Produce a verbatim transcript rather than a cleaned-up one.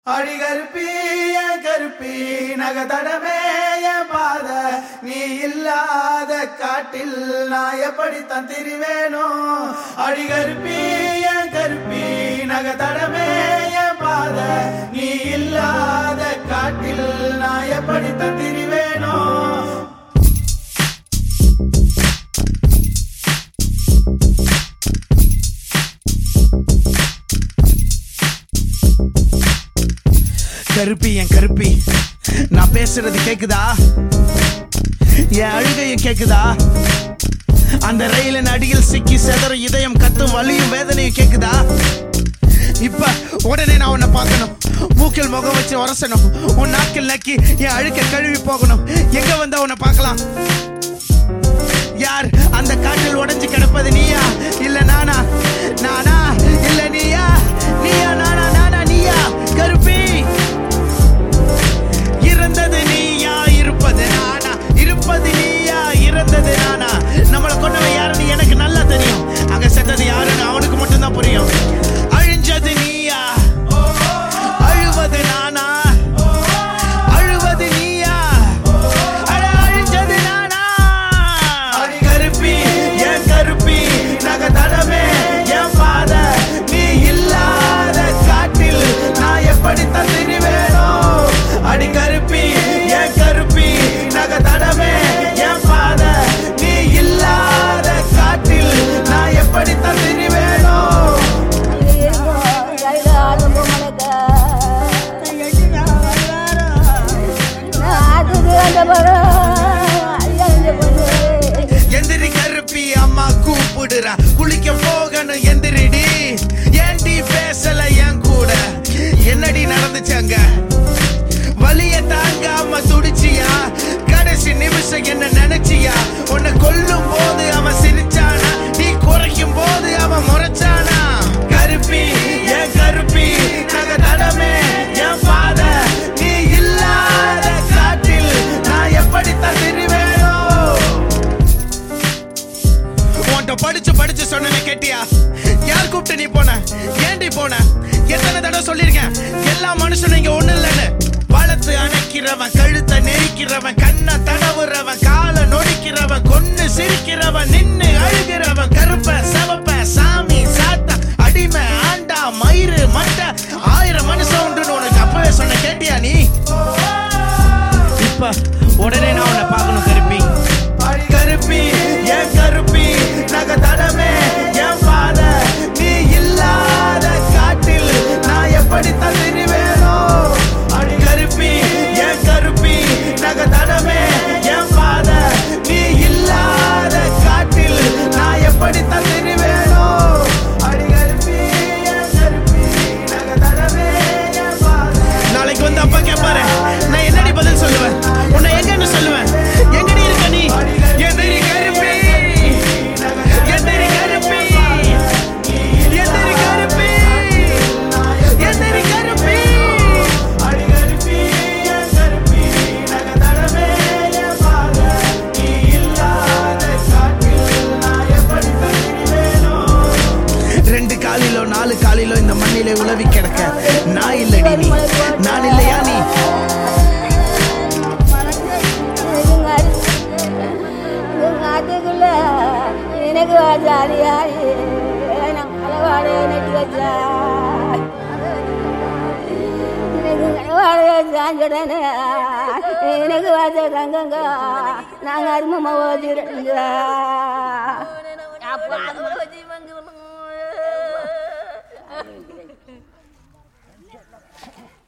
அடி கருப்பி என் கருப்பி நகதடமே என் பாத நீ இல்லாத காட்டில் நான் எப்படித்தான் திரிவேனோ. அடி கருப்பி என் கருப்பி நகதடமே என் பாத நீ இல்லாத காட்டில் நான் எப்படித்தான் திரிவேனோ. கருப்பி என் கருப்பி நான் பேசுறது கேக்குதா? என் அழுகையும் கேக்குதா? அந்த ரயிலின் அடியில் சிக்கி செதற இதயம் கத்தும் வலியும் வேதனையும் கேக்குதா? இப்ப உடனே நான் உன்னை பார்க்கணும், மூக்கில் முகம் வச்சு உரசணும், உன் நாக்கில் நக்கி என் அழுக்க கழுவி போகணும். எங்க வந்தா உன்னை பார்க்கலாம்? யார் அந்த காற்றில் உடைஞ்சு கிடப்பது? நீயா இல்ல நானா? நானா இல்ல நீயா? நீயா நானா? நானா நீயா? கருப்பி இறந்தது நீயா, இருப்பது நானா? இருப்பது நீயா, இறந்தது நானா? நம்மளை கொண்டவன் யாருன்னு எனக்கு நல்லா தெரியும், அங்க செத்தது யாருன்னு அவனுக்கு மட்டும்தான் புரியும். அழிஞ்சது நீயா, அழுவது நானா? அழுவது நீயா, அட அழிஞ்சது நானா? அடி கருப்பி என் கருப்பி நகதடமே என் பாத நீ இல்லாத காட்டில் நான் எப்படித்தான் திரிவேனோ. அடி கருப்பி என் கருப்பி நகதடமே என் பாத நீ இல்லாத காட்டில் நான் எப்படித்தான் திரிவேனோ. எந்திரி கருப்பி, அம்மா கூப்பிடுறா, குளிக்க போகணும் எந்திரிடி. ஏன்டி பேசல என் கூட? என்னடி நடந்துச்சு அங்க? வலிய தாங்காம துடிச்சியா? கடைசி நிமிஷம் என்ன நினைச்சியா? உன்னை கொல்லும் போது அவன் சிரிச்சானா? நீ குறைக்கும் போது அவன் முறைச்சானா? கருப்பி என் கருப்பி நகதடமே என் பாத நீ இல்லாத காட்டில் நான் எப்படித்தான் திரிவேனோ. உன்கிட்ட படிச்சு படிச்சு சொன்ன கேட்டியா? யார் கூப்பிட்டு நீ போன? ஏண்டி போன? எத்தனை தடவை சொல்லிருக்கேன் எல்லா மனுஷனும் இங்க ஒண்ணு இல்லைன்னு. வளர்த்து அணைக்கிறவன், கழுத்தை நெரிக்கிறவன், கண்ணை தடவுறவன், காலை நொடிக்கிறவன், கொன்னு சிரிக்கிறவன், நின்னு அழுகிறவன், கருப்ப செவப்ப சாமி சாத்தா அடிமை ஆண்டா மயிறு மட்டை ஆயிரம் மனுஷன் உண்டுன்னு உனக்கு அப்பவே சொன்ன கேட்டியா நீ? இப்ப உடனே நான் உன்னை பார்க்கணும் கருப்பி. கருப்பி என் கருப்பி நகதடமே என் பாத நீ இல்லாத காட்டில் நான் எப்படித்தான் திரிவேனோ. அடி கருப்பி என் கருப்பி நகதடமே என் பாத நீ இல்லாத காட்டில் நான் எப்படித்தான் திரிவேனோ. அடி கருப்பி என் கருப்பி நகதடமே என் பாத. நாளைக்கு வந்து அப்பா கேட்பாரு, நான் என்னடி பதில் சொல்லுவேன்? உன்னை எங்கன்னு சொல்லுவேன்? எங்கடி இருக்க நீ? எதிரி கருப்பி, எதிரி கருப்பி, எதிரி கருப்பி, எதிரி கருப்பி. அடி கருப்பி என் கருப்பி நகதடமே என் பாத நீ இல்லாத காட்டில் நான் எப்படித்தான் திரிவேனோ. ரெண்டு காலிலோ நாலு காலிலோ இந்த மண்ணிலே உலவி கிடக்க நான் இல்லடி நீ, நான் இல்லையா நீ? எனக்கு ஜாலியாரி அளவாடு நெட்டி வச்சா எனக்கு அளவாடு சாஞ்சடனே எனக்கு வாச கங்கங்க நாங்கள் அருமமா ஓதிடுங்க. அப்போ